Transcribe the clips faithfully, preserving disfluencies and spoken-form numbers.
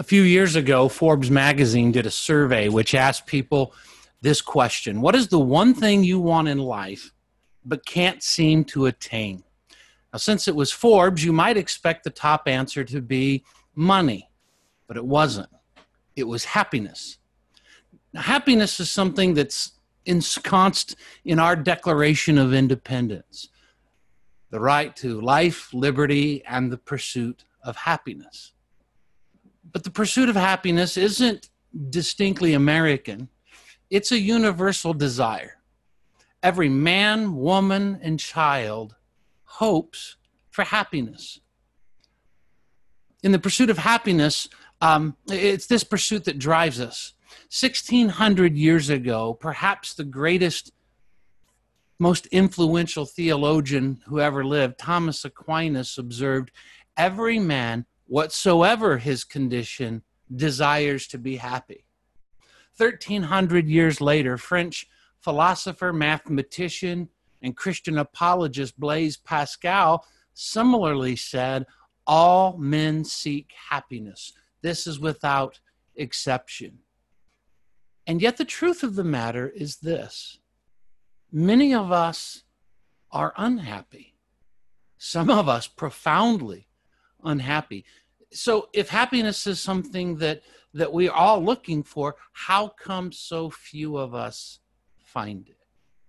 A few years ago, Forbes magazine did a survey which asked people this question: what is the one thing you want in life but can't seem to attain? Now, since it was Forbes, you might expect the top answer to be money, but it wasn't. It was happiness. Now, happiness is something that's ensconced in our Declaration of Independence: the right to life, liberty, and the pursuit of happiness. But the pursuit of happiness isn't distinctly American. It's a universal desire. Every man, woman, and child hopes for happiness. In the pursuit of happiness, um, it's this pursuit that drives us. sixteen hundred years ago, perhaps the greatest, most influential theologian who ever lived, Thomas Aquinas, observed, "Every man, whatsoever his condition, desires to be happy." thirteen hundred years later, French philosopher, mathematician, and Christian apologist Blaise Pascal similarly said, "All men seek happiness. This is without exception." And yet the truth of the matter is this: many of us are unhappy. Some of us profoundly unhappy. So if happiness is something that, that we're all looking for, how come so few of us find it?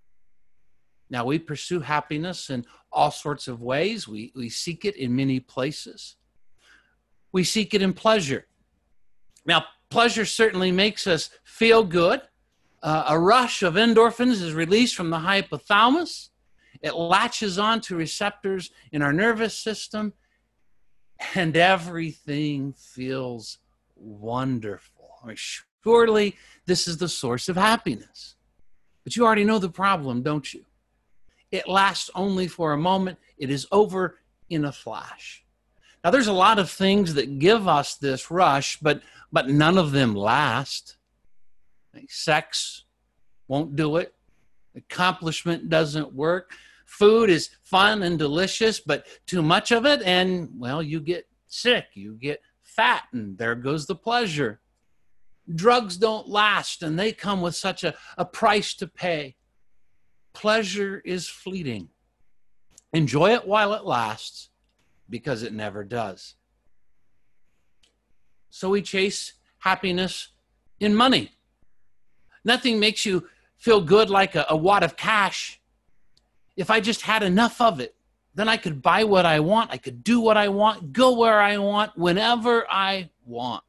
Now, we pursue happiness in all sorts of ways. We, we seek it in many places. We seek it in pleasure. Now, pleasure certainly makes us feel good. Uh, a rush of endorphins is released from the hypothalamus. It latches onto receptors in our nervous system, and everything feels wonderful. I mean, surely this is the source of happiness. But you already know the problem, don't you? It lasts only for a moment. It is over in a flash. Now, there's a lot of things that give us this rush, but, but none of them last. Like sex won't do it. Accomplishment doesn't work. Food is fun and delicious, but too much of it, and, well, you get sick, you get fat, and there goes the pleasure. Drugs don't last, and they come with such a, a price to pay. Pleasure is fleeting. Enjoy it while it lasts, because it never does. So we chase happiness in money. Nothing makes you feel good like a, a wad of cash. If I just had enough of it, then I could buy what I want, I could do what I want, go where I want, whenever I want.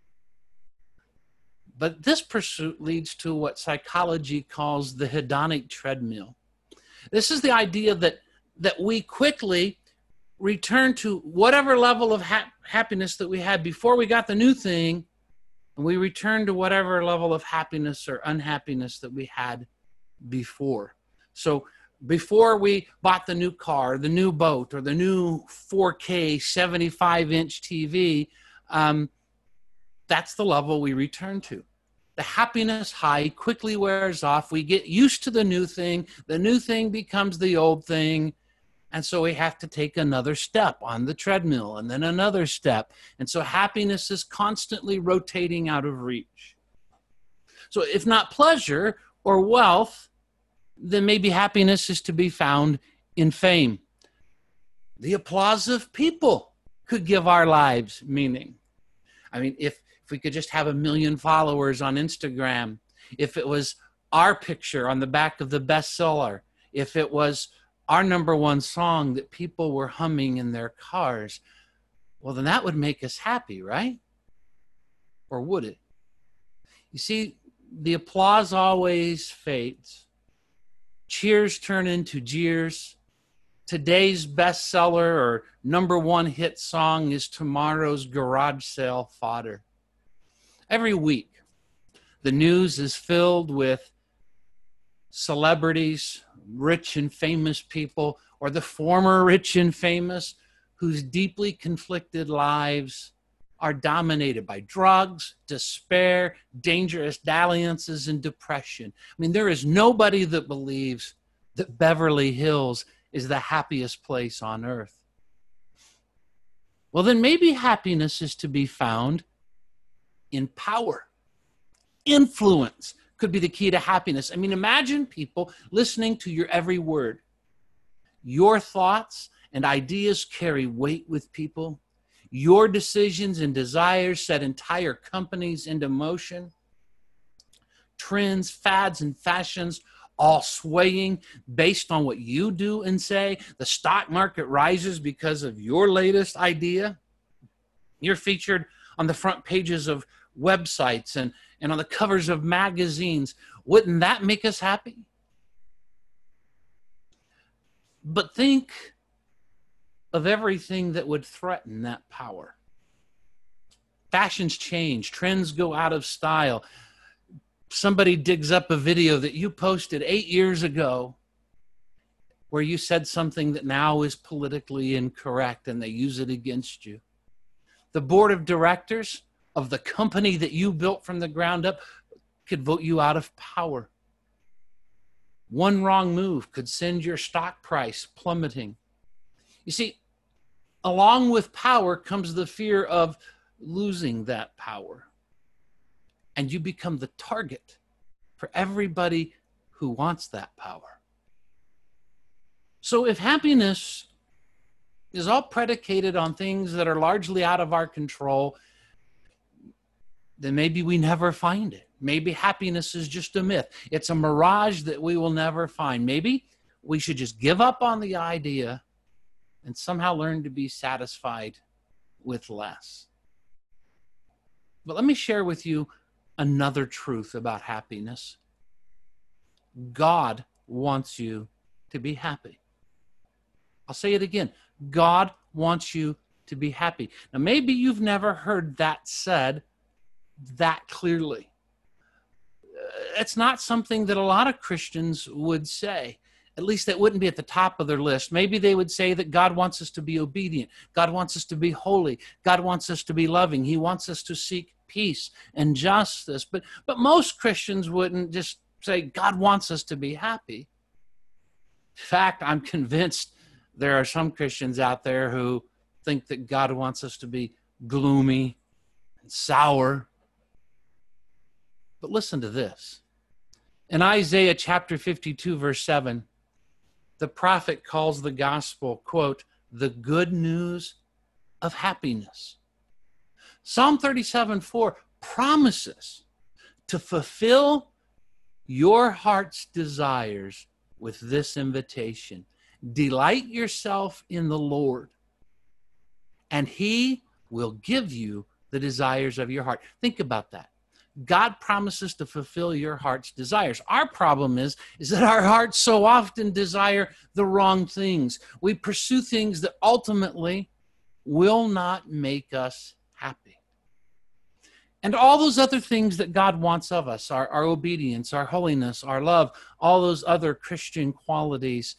But this pursuit leads to what psychology calls the hedonic treadmill. This is the idea that, that we quickly return to whatever level of ha- happiness that we had before we got the new thing, and we return to whatever level of happiness or unhappiness that we had before. So before we bought the new car, the new boat, or the new four K seventy-five inch T V, um, that's the level we return to. The happiness high quickly wears off. We get used to the new thing. The new thing becomes the old thing. And so we have to take another step on the treadmill, and then another step. And so happiness is constantly rotating out of reach. So if not pleasure or wealth, then maybe happiness is to be found in fame. The applause of people could give our lives meaning. I mean, if, if we could just have a million followers on Instagram, if it was our picture on the back of the bestseller, if it was our number one song that people were humming in their cars, well, then that would make us happy, right? Or would it? You see, the applause always fades. Cheers turn into jeers. Today's bestseller or number one hit song is tomorrow's garage sale fodder. Every week, the news is filled with celebrities, rich and famous people, or the former rich and famous, whose deeply conflicted lives are dominated by drugs, despair, dangerous dalliances, and depression. I mean, there is nobody that believes that Beverly Hills is the happiest place on earth. Well, then maybe happiness is to be found in power. Influence could be the key to happiness. I mean, imagine people listening to your every word. Your thoughts and ideas carry weight with people. Your decisions and desires set entire companies into motion. Trends, fads, and fashions all swaying based on what you do and say. The stock market rises because of your latest idea. You're featured on the front pages of websites and, and on the covers of magazines. Wouldn't that make us happy? But think of everything that would threaten that power. Fashions change, trends go out of style. Somebody digs up a video that you posted eight years ago where you said something that now is politically incorrect and they use it against you. The board of directors of the company that you built from the ground up could vote you out of power. One wrong move could send your stock price plummeting. You see, along with power comes the fear of losing that power. And you become the target for everybody who wants that power. So if happiness is all predicated on things that are largely out of our control, then maybe we never find it. Maybe happiness is just a myth. It's a mirage that we will never find. Maybe we should just give up on the idea and somehow learn to be satisfied with less. But let me share with you another truth about happiness. God wants you to be happy. I'll say it again. God wants you to be happy. Now, maybe you've never heard that said that clearly. It's not something that a lot of Christians would say. At least that wouldn't be at the top of their list. Maybe they would say that God wants us to be obedient. God wants us to be holy. God wants us to be loving. He wants us to seek peace and justice. But, but most Christians wouldn't just say God wants us to be happy. In fact, I'm convinced there are some Christians out there who think that God wants us to be gloomy and sour. But listen to this. In Isaiah chapter fifty-two, verse seven, the prophet calls the gospel, quote, the good news of happiness. Psalm thirty-seven four promises to fulfill your heart's desires with this invitation. Delight yourself in the Lord, and he will give you the desires of your heart. Think about that. God promises to fulfill your heart's desires. Our problem is, is that our hearts so often desire the wrong things. We pursue things that ultimately will not make us happy. And all those other things that God wants of us, our, our obedience, our holiness, our love, all those other Christian qualities,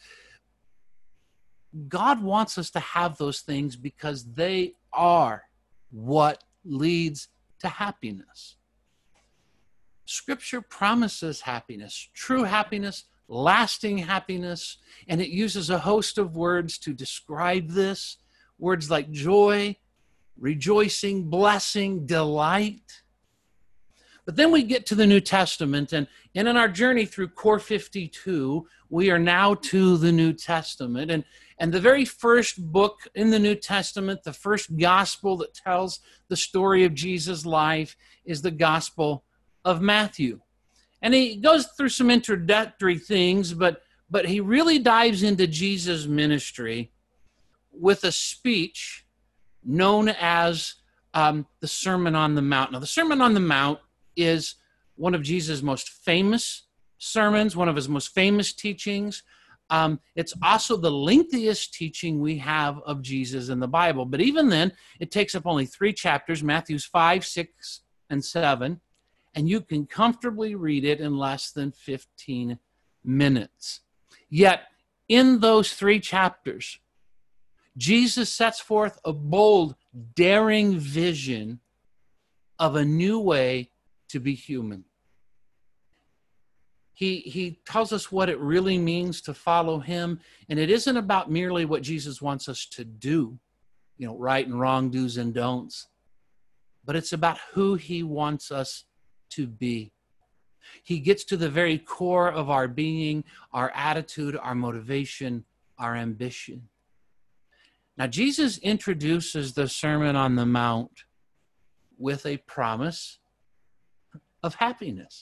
God wants us to have those things because they are what leads to happiness. Scripture promises happiness, true happiness, lasting happiness, and it uses a host of words to describe this. Words like joy, rejoicing, blessing, delight. But then we get to the New Testament, and, and in our journey through Core fifty-two, we are now to the New Testament. And, and the very first book in the New Testament, the first gospel that tells the story of Jesus' life, is the Gospel of Matthew. And he goes through some introductory things, but, but he really dives into Jesus' ministry with a speech known as um, the Sermon on the Mount. Now, the Sermon on the Mount is one of Jesus' most famous sermons, one of his most famous teachings. Um, it's also the lengthiest teaching we have of Jesus in the Bible. But even then, it takes up only three chapters, Matthew's five, six, and seven. And you can comfortably read it in less than fifteen minutes. Yet, in those three chapters, Jesus sets forth a bold, daring vision of a new way to be human. He, he tells us what it really means to follow him, and it isn't about merely what Jesus wants us to do, you know, right and wrong, do's and don'ts. but it's about who he wants us to be. He gets to the very core of our being, our attitude, our motivation, our ambition. Now, Jesus introduces the Sermon on the Mount with a promise of happiness.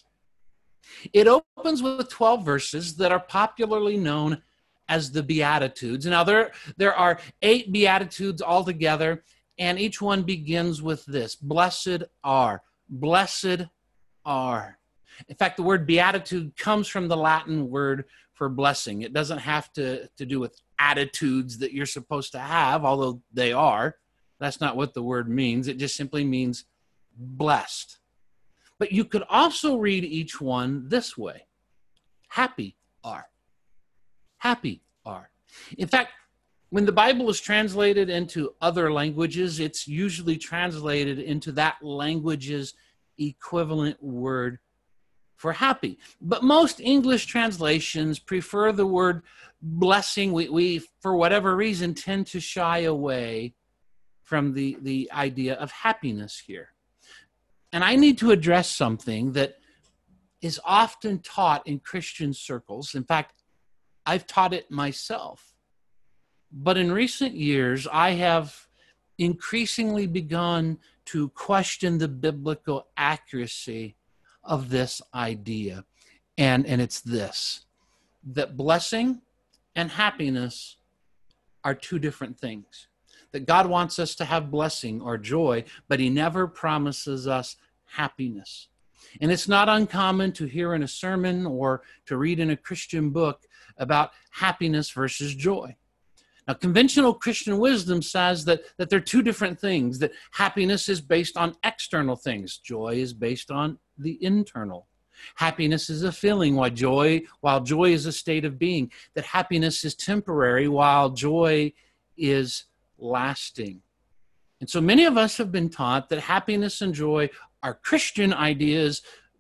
It opens with twelve verses that are popularly known as the Beatitudes. Now, there, there are eight Beatitudes altogether, and each one begins with this: blessed are, blessed are. In fact, the word beatitude comes from the Latin word for blessing. It doesn't have to, to do with attitudes that you're supposed to have, although they are. That's not what the word means. It just simply means blessed. But you could also read each one this way: happy are. Happy are. In fact, when the Bible is translated into other languages, it's usually translated into that language's equivalent word for happy. But most English translations prefer the word blessing. We, we for whatever reason, tend to shy away from the, the idea of happiness here. And I need to address something that is often taught in Christian circles. In fact, I've taught it myself. But in recent years, I have increasingly begun to question the biblical accuracy of this idea. And, and it's this: that blessing and happiness are two different things. That God wants us to have blessing or joy, but he never promises us happiness. And it's not uncommon to hear in a sermon or to read in a Christian book about happiness versus joy. Now, conventional Christian wisdom says that, that they're two different things, that happiness is based on external things. Joy is based on the internal. Happiness is a feeling, while joy, while joy is a state of being. That happiness is temporary, while joy is lasting. And so many of us have been taught that happiness and joy are Christian ideas,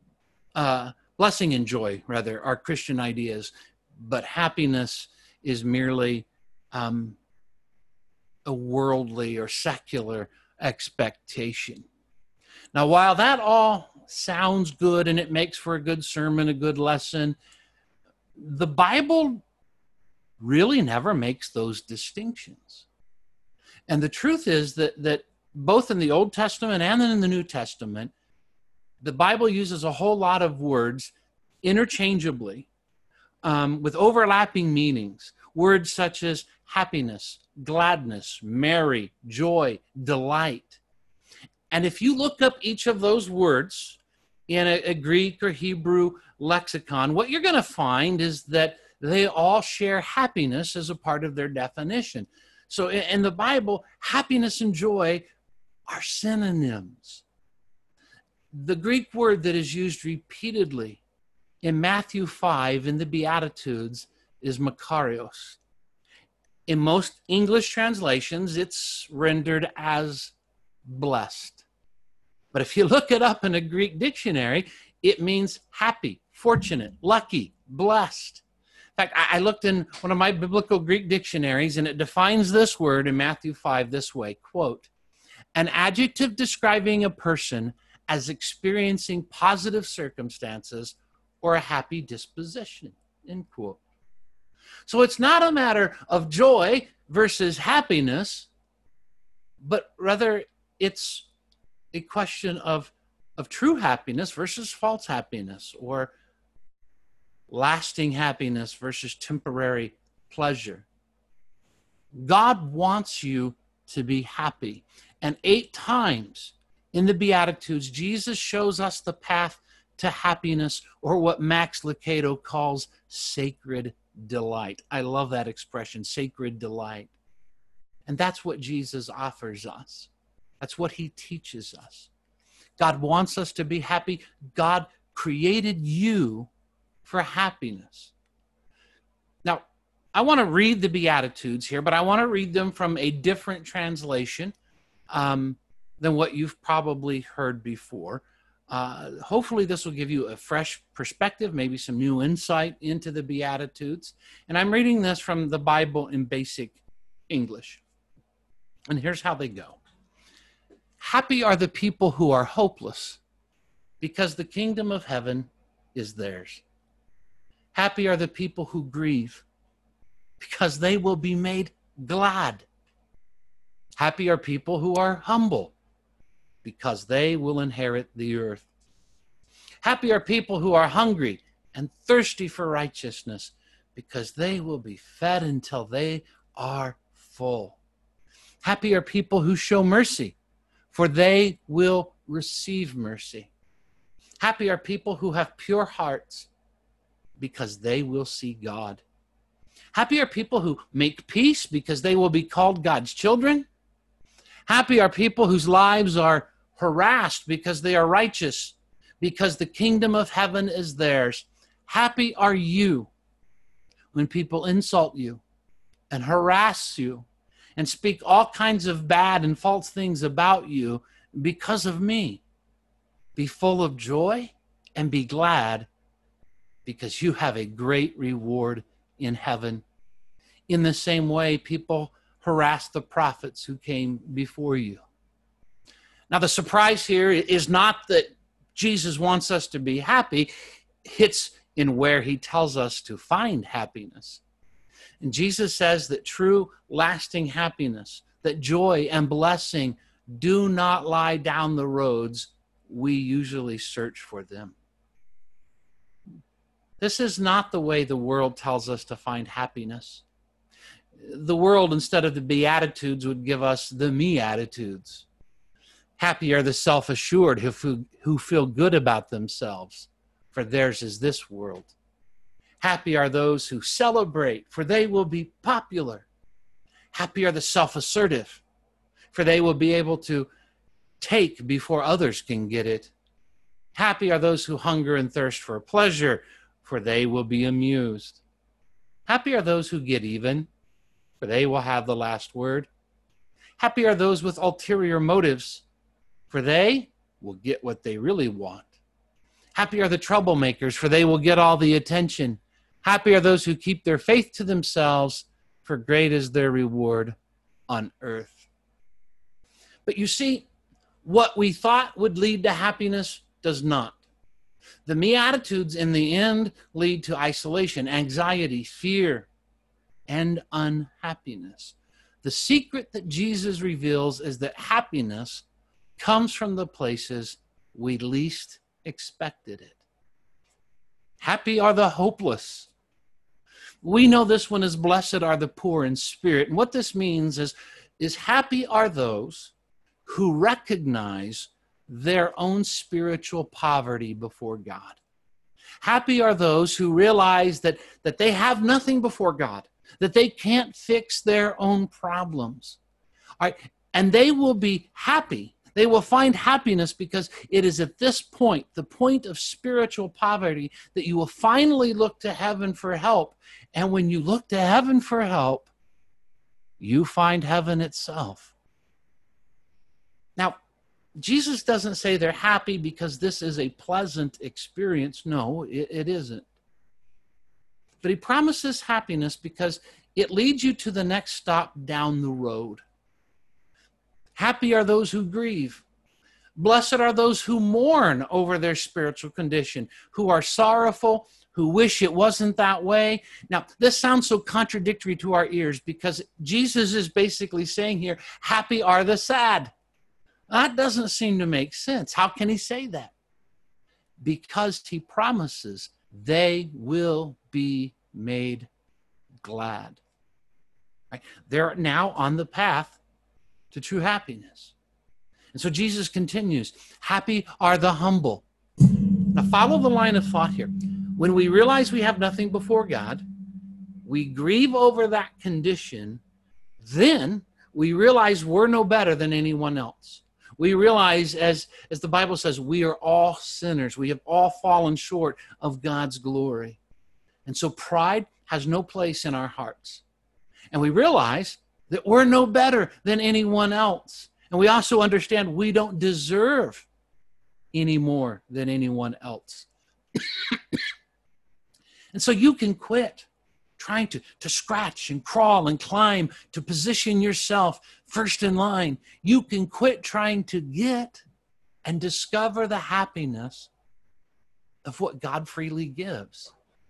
uh, blessing and joy, rather, are Christian ideas, but happiness is merely um, a worldly or secular expectation. Now, while that all sounds good and it makes for a good sermon, a good lesson, the Bible really never makes those distinctions. And the truth is that, that both in the Old Testament and in the New Testament, the Bible uses a whole lot of words interchangeably um, with overlapping meanings. Words such as happiness, gladness, merry, joy, delight. And if you look up each of those words in a, a Greek or Hebrew lexicon, what you're going to find is that they all share happiness as a part of their definition. So in, in the Bible, happiness and joy are synonyms. The Greek word that is used repeatedly in Matthew five in the Beatitudes is makarios. In most English translations, it's rendered as blessed. But if you look it up in a Greek dictionary, it means happy, fortunate, lucky, blessed. In fact, I looked in one of my biblical Greek dictionaries, and it defines this word in Matthew five this way, quote, an adjective describing a person as experiencing positive circumstances or a happy disposition, end quote. So it's not a matter of joy versus happiness, but rather it's a question of, of true happiness versus false happiness, or lasting happiness versus temporary pleasure. God wants you to be happy. And eight times in the Beatitudes, Jesus shows us the path to happiness, or what Max Lucado calls sacred delight. I love that expression, sacred delight. And that's what Jesus offers us. That's what he teaches us. God wants us to be happy. God created you for happiness. Now, I want to read the Beatitudes here, but I want to read them from a different translation um, than what you've probably heard before. Uh, hopefully this will give you a fresh perspective, maybe some new insight into the Beatitudes. And I'm reading this from the Bible in basic English. And here's how they go. Happy are the people who are hopeless, because the kingdom of heaven is theirs. Happy are the people who grieve, because they will be made glad. Happy are people who are humble, because they will inherit the earth. Happy are people who are hungry and thirsty for righteousness, because they will be fed until they are full. Happy are people who show mercy, for they will receive mercy. Happy are people who have pure hearts, because they will see God. Happy are people who make peace, because they will be called God's children. Happy are people whose lives are harassed, because they are righteous, because the kingdom of heaven is theirs. Happy are you when people insult you and harass you and speak all kinds of bad and false things about you because of me. Be full of joy and be glad, because you have a great reward in heaven. In the same way, people harassed the prophets who came before you. Now, the surprise here is not that Jesus wants us to be happy. It's in where he tells us to find happiness. And Jesus says that true, lasting happiness, that joy and blessing do not lie down the roads we usually search for them. This is not the way the world tells us to find happiness. The world, instead of the Beatitudes, would give us the me attitudes. Happy are the self-assured who, who feel good about themselves, for theirs is this world. Happy are those who celebrate, for they will be popular. Happy are the self-assertive, for they will be able to take before others can get it. Happy are those who hunger and thirst for pleasure, for they will be amused. Happy are those who get even, for they will have the last word. Happy are those with ulterior motives, for they will get what they really want. Happy are the troublemakers, for they will get all the attention. Happy are those who keep their faith to themselves, for great is their reward on earth. But you see, what we thought would lead to happiness does not. The Beatitudes in the end lead to isolation, anxiety, fear, and unhappiness. The secret that Jesus reveals is that happiness comes from the places we least expected it. Happy are the hopeless. We know this one is blessed are the poor in spirit. And what this means is, is happy are those who recognize their own spiritual poverty before God. Happy are those who realize that, that they have nothing before God, that they can't fix their own problems. All right, and they will be happy. They will find happiness because it is at this point, the point of spiritual poverty, that you will finally look to heaven for help. And when you look to heaven for help, you find heaven itself. Now, Jesus doesn't say they're happy because this is a pleasant experience. No, it, it isn't. But he promises happiness because it leads you to the next stop down the road. Happy are those who grieve. Blessed are those who mourn over their spiritual condition, who are sorrowful, who wish it wasn't that way. Now, this sounds so contradictory to our ears because Jesus is basically saying here, happy are the sad. That doesn't seem to make sense. How can he say that? Because he promises they will be made glad. Right? They're now on the path to true happiness. And so Jesus continues, happy are the humble. Now follow the line of thought here. When we realize we have nothing before God, we grieve over that condition, then we realize we're no better than anyone else. We realize, as, as the Bible says, we are all sinners. We have all fallen short of God's glory. And so pride has no place in our hearts. And we realize that we're no better than anyone else. And we also understand we don't deserve any more than anyone else. And so you can quit trying to, to scratch and crawl and climb to position yourself first in line. You can quit trying to get and discover the happiness of what God freely gives.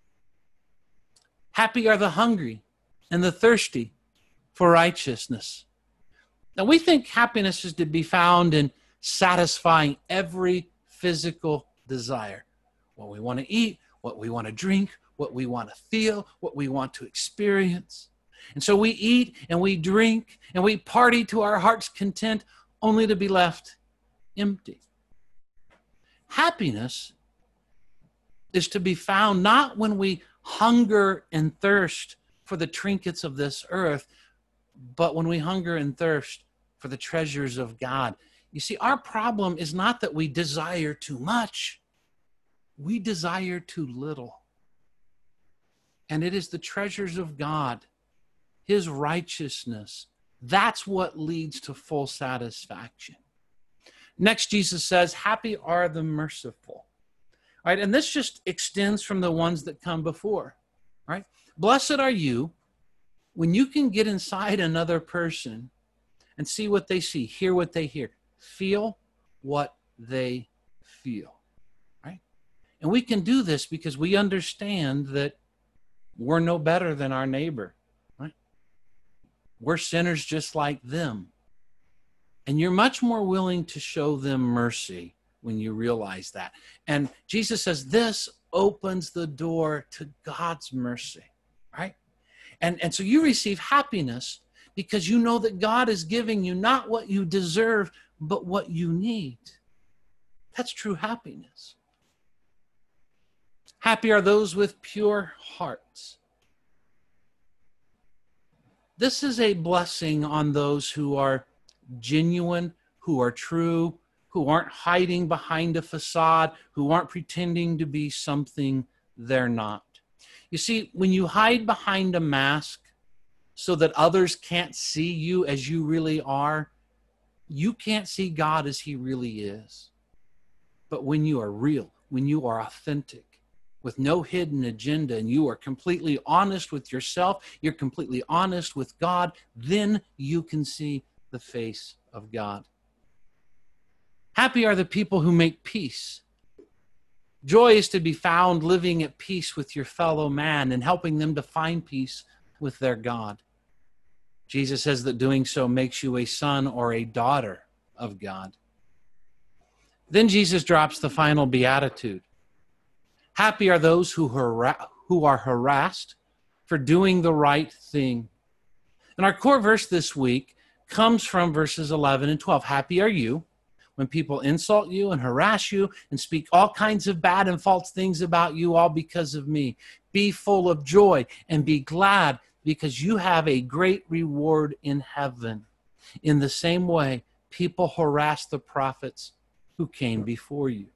Happy are the hungry and the thirsty for righteousness. Now, we think happiness is to be found in satisfying every physical desire. What we want to eat, what we want to drink, what we want to feel, what we want to experience. And so we eat and we drink and we party to our heart's content only to be left empty. Happiness is to be found not when we hunger and thirst for the trinkets of this earth, but when we hunger and thirst for the treasures of God. You see, our problem is not that we desire too much. We desire too little. And it is the treasures of God, his righteousness. That's what leads to full satisfaction. Next, Jesus says, happy are the merciful. All right, and this just extends from the ones that come before. Right? Blessed are you when you can get inside another person and see what they see, hear what they hear, feel what they feel. Right? And we can do this because we understand that we're no better than our neighbor. Right? We're sinners just like them. And you're much more willing to show them mercy when you realize that. And Jesus says this opens the door to God's mercy, right? And, and so you receive happiness because you know that God is giving you not what you deserve, but what you need. That's true happiness. Happy are those with pure hearts. This is a blessing on those who are genuine, who are true, who aren't hiding behind a facade, who aren't pretending to be something they're not. You see, when you hide behind a mask so that others can't see you as you really are, you can't see God as he really is. But when you are real, when you are authentic, with no hidden agenda, and you are completely honest with yourself, you're completely honest with God, then you can see the face of God. Happy are the people who make peace. Joy is to be found living at peace with your fellow man and helping them to find peace with their God. Jesus says that doing so makes you a son or a daughter of God. Then Jesus drops the final beatitude. Happy are those who, har- who are harassed for doing the right thing. And our core verse this week comes from verses eleven and twelve. Happy are you when people insult you and harass you and speak all kinds of bad and false things about you, all because of me. Be full of joy and be glad because you have a great reward in heaven. In the same way, people harass the prophets who came before you.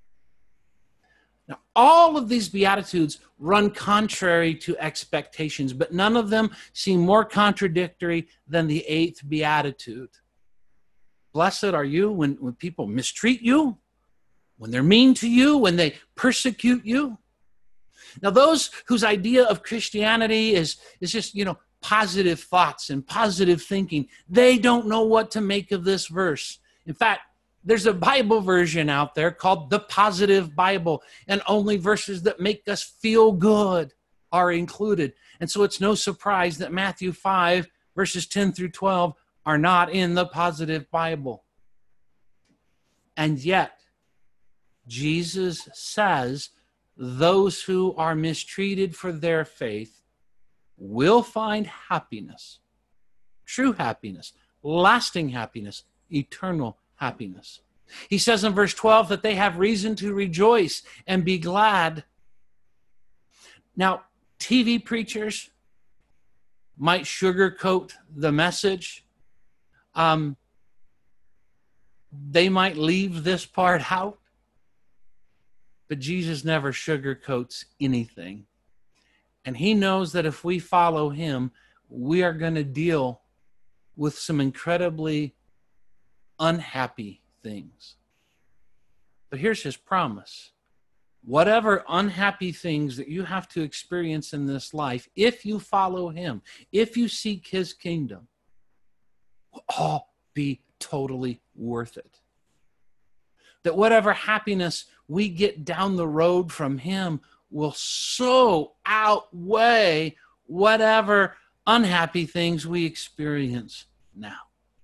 Now, all of these Beatitudes run contrary to expectations, but none of them seem more contradictory than the eighth Beatitude. Blessed are you when, when people mistreat you, when they're mean to you, when they persecute you. Now, those whose idea of Christianity is, is just, you know, positive thoughts and positive thinking, they don't know what to make of this verse. In fact, there's a Bible version out there called the Positive Bible, and only verses that make us feel good are included. And so it's no surprise that Matthew five, verses ten through twelve, are not in the Positive Bible. And yet, Jesus says those who are mistreated for their faith will find happiness, true happiness, lasting happiness, eternal happiness. He says in verse twelve that they have reason to rejoice and be glad. Now, T V preachers might sugarcoat the message. Um, they might leave this part out, but Jesus never sugarcoats anything. And he knows that if we follow him, we are going to deal with some incredibly unhappy things. But here's his promise. whatever unhappy things that you have to experience in this life, if you follow him, if you seek his kingdom, will all be totally worth it. That whatever happiness we get down the road from him will so outweigh whatever unhappy things we experience now.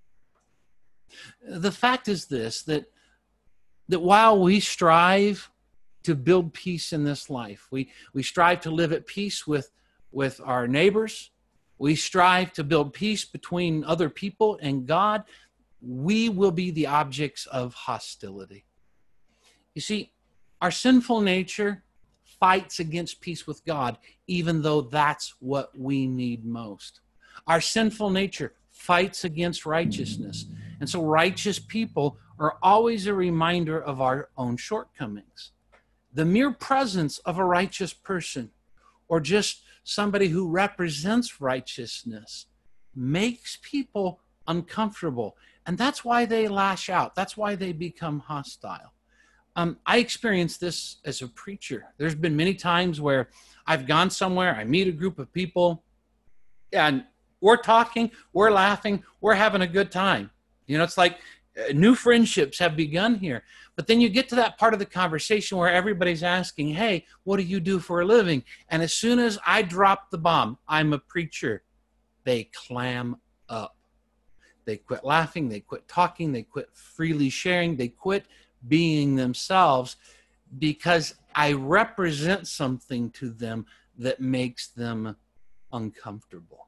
The fact is this, that, that while we strive to build peace in this life, we, we strive to live at peace with, with our neighbors, we strive to build peace between other people and God, we will be the objects of hostility. You see, our sinful nature fights against peace with God, even though that's what we need most. Our sinful nature fights against righteousness. And so righteous people are always a reminder of our own shortcomings. The mere presence of a righteous person, or just somebody who represents righteousness, makes people uncomfortable. And that's why they lash out. That's why they become hostile. Um, I experienced this as a preacher. There's been many times where I've gone somewhere, I meet a group of people, and we're talking, we're laughing, we're having a good time. You know, it's like uh, new friendships have begun here. But then you get to that part of the conversation where everybody's asking, hey, what do you do for a living? And as soon as I drop the bomb, I'm a preacher, they clam up. They quit laughing, they quit talking, they quit freely sharing, they quit being themselves, because I represent something to them that makes them uncomfortable.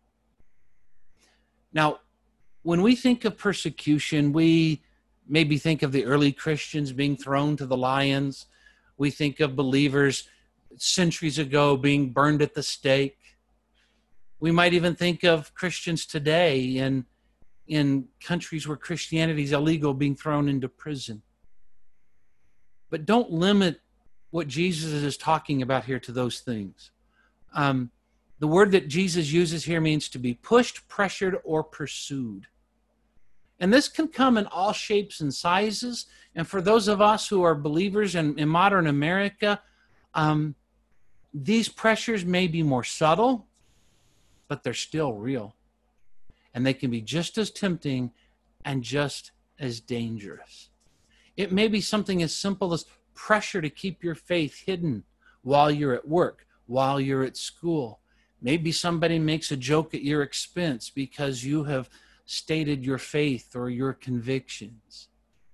Now, when we think of persecution, we maybe think of the early Christians being thrown to the lions. We think of believers centuries ago being burned at the stake. We might even think of Christians today in, in countries where Christianity is illegal being thrown into prison. But don't limit what Jesus is talking about here to those things. Um, the word that Jesus uses here means to be pushed, pressured, or pursued. And this can come in all shapes and sizes. And for those of us who are believers in, in modern America, um, these pressures may be more subtle, but they're still real. And they can be just as tempting and just as dangerous. It may be something as simple as pressure to keep your faith hidden while you're at work, while you're at school. Maybe somebody makes a joke at your expense because you have stated your faith or your convictions.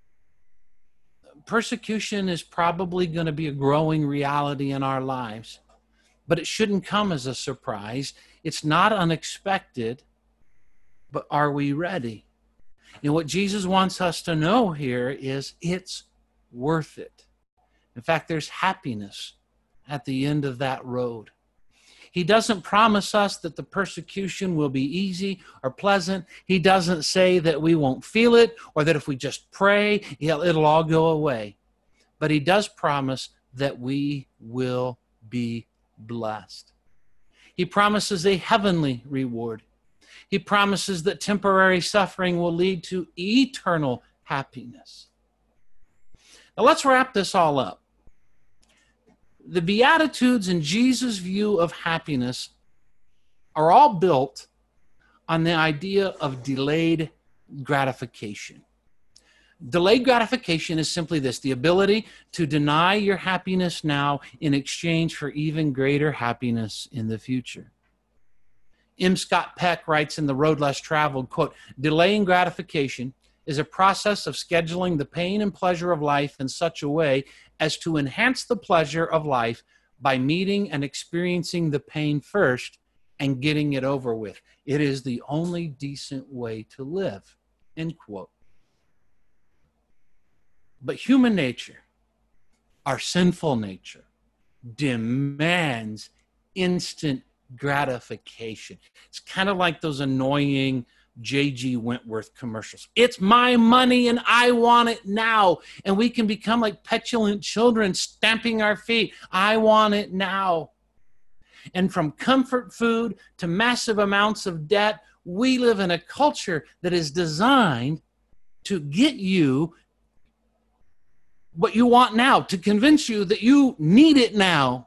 Persecution is probably going to be a growing reality in our lives, but it shouldn't come as a surprise. It's not unexpected, but are we ready? And what Jesus wants us to know here is it's worth it. In fact, there's happiness at the end of that road. He doesn't promise us that the persecution will be easy or pleasant. He doesn't say that we won't feel it or that if we just pray, it'll all go away. But he does promise that we will be blessed. He promises a heavenly reward. He promises that temporary suffering will lead to eternal happiness. Now let's wrap this all up. The Beatitudes and Jesus' view of happiness are all built on the idea of delayed gratification. Delayed gratification is simply this: the ability to deny your happiness now in exchange for even greater happiness in the future. M. Scott Peck writes in The Road Less Traveled, quote, "Delaying gratification is a process of scheduling the pain and pleasure of life in such a way as to enhance the pleasure of life by meeting and experiencing the pain first and getting it over with. It is the only decent way to live," end quote. But human nature, our sinful nature, demands instant gratification. It's kind of like those annoying J G Wentworth commercials. It's my money and I want it now. And we can become like petulant children stamping our feet. I want it now. And from comfort food to massive amounts of debt, we live in a culture that is designed to get you what you want now, to convince you that you need it now.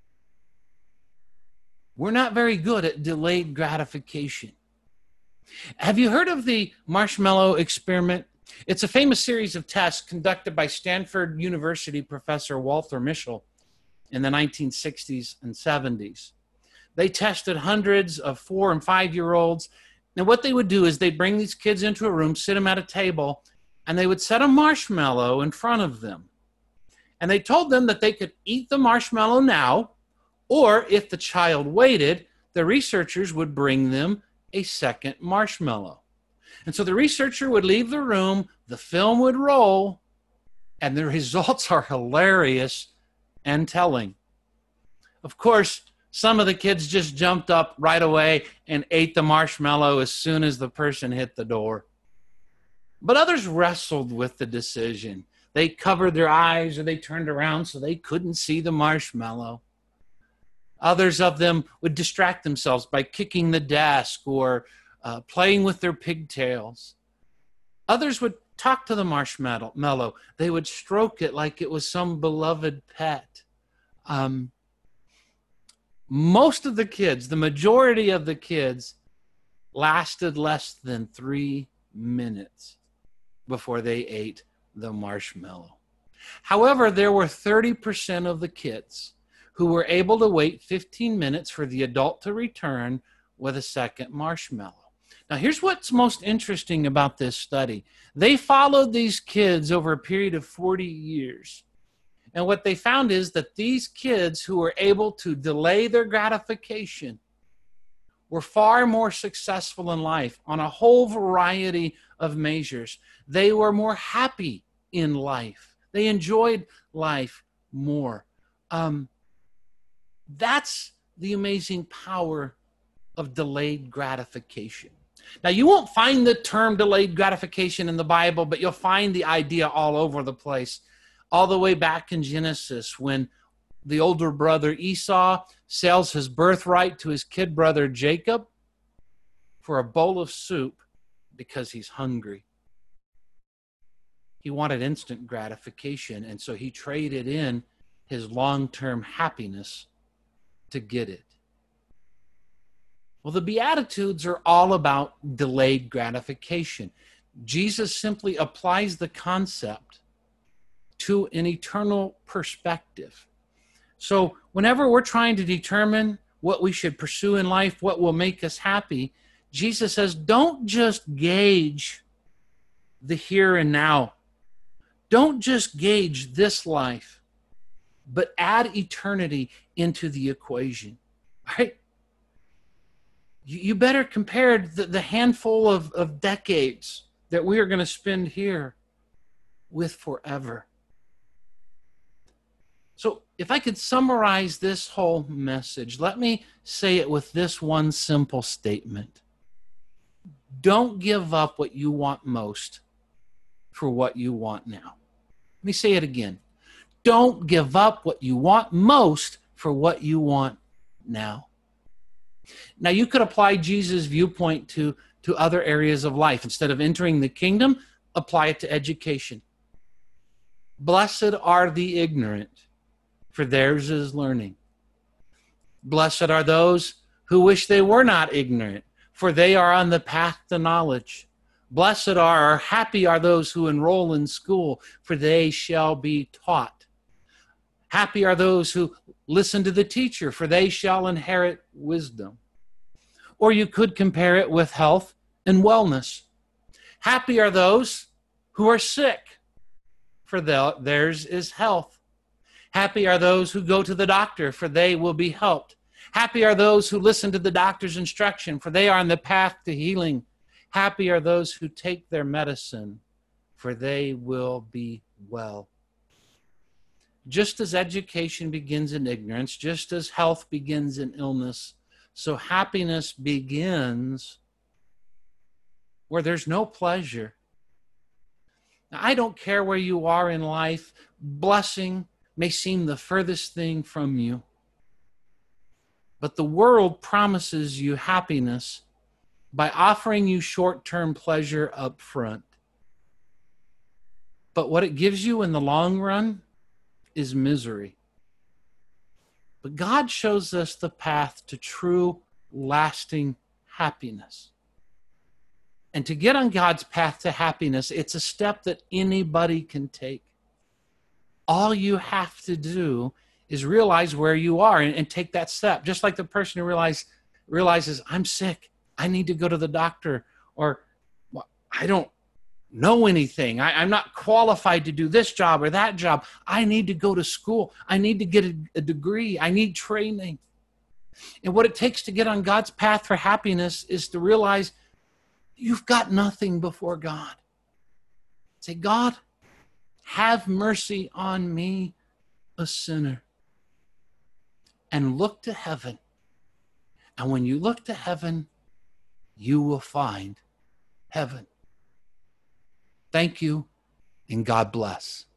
We're not very good at delayed gratification. Have you heard of the marshmallow experiment? It's a famous series of tests conducted by Stanford University professor Walter Mischel in the nineteen sixties and seventies. They tested hundreds of four and five-year-olds. And what they would do is they'd bring these kids into a room, sit them at a table, and they would set a marshmallow in front of them. And they told them that they could eat the marshmallow now, or if the child waited, the researchers would bring them a second marshmallow. And so the researcher would leave the room, the film would roll, and the results are hilarious and telling. Of course, some of the kids just jumped up right away and ate the marshmallow as soon as the person hit the door. But others wrestled with the decision. They covered their eyes or they turned around so they couldn't see the marshmallow. Others of them would distract themselves by kicking the desk or uh, playing with their pigtails. Others would talk to the marshmallow. They would stroke it like it was some beloved pet. Um, most of the kids, the majority of the kids, lasted less than three minutes before they ate the marshmallow. However, there were thirty percent of the kids who were able to wait fifteen minutes for the adult to return with a second marshmallow. Now, here's what's most interesting about this study. They followed these kids over a period of forty years. And what they found is that these kids who were able to delay their gratification were far more successful in life on a whole variety of measures. They were more happy in life. They enjoyed life more. Um, that's the amazing power of delayed gratification. Now, you won't find the term delayed gratification in the Bible, but you'll find the idea all over the place. All the way back in Genesis, when the older brother Esau sells his birthright to his kid brother Jacob for a bowl of soup because he's hungry. He wanted instant gratification, and so he traded in his long-term happiness to get it. Well, the Beatitudes are all about delayed gratification. Jesus simply applies the concept to an eternal perspective. So whenever we're trying to determine what we should pursue in life, what will make us happy, Jesus says, don't just gauge the here and now. Don't just gauge this life, but add eternity into the equation, right? You, you better compare the, the handful of, of decades that we are going to spend here with forever. So if I could summarize this whole message, let me say it with this one simple statement. Don't give up what you want most for what you want now. Let me say it again. Don't give up what you want most for what you want now. Now, you could apply Jesus' viewpoint to, to other areas of life. Instead of entering the kingdom, apply it to education. Blessed are the ignorant, for theirs is learning. Blessed are those who wish they were not ignorant, for they are on the path to knowledge. Blessed are, or happy are those who enroll in school, for they shall be taught. Happy are those who listen to the teacher, for they shall inherit wisdom. Or you could compare it with health and wellness. Happy are those who are sick, for theirs is health. Happy are those who go to the doctor, for they will be helped. Happy are those who listen to the doctor's instruction, for they are on the path to healing. Happy are those who take their medicine, for they will be well. Just as education begins in ignorance, just as health begins in illness, so happiness begins where there's no pleasure. Now, I don't care where you are in life. Blessing may seem the furthest thing from you. But the world promises you happiness by offering you short-term pleasure up front. But what it gives you in the long run is misery. But God shows us the path to true, lasting happiness. And to get on God's path to happiness, it's a step that anybody can take. All you have to do is realize where you are and, and take that step. Just like the person who realize, realizes, I'm sick, I need to go to the doctor, or well, I don't know anything. I, I'm not qualified to do this job or that job. I need to go to school. I need to get a, a degree. I need training. And what it takes to get on God's path for happiness is to realize you've got nothing before God. Say, God, have mercy on me, a sinner. And look to heaven. And when you look to heaven, you will find heaven. Thank you, and God bless.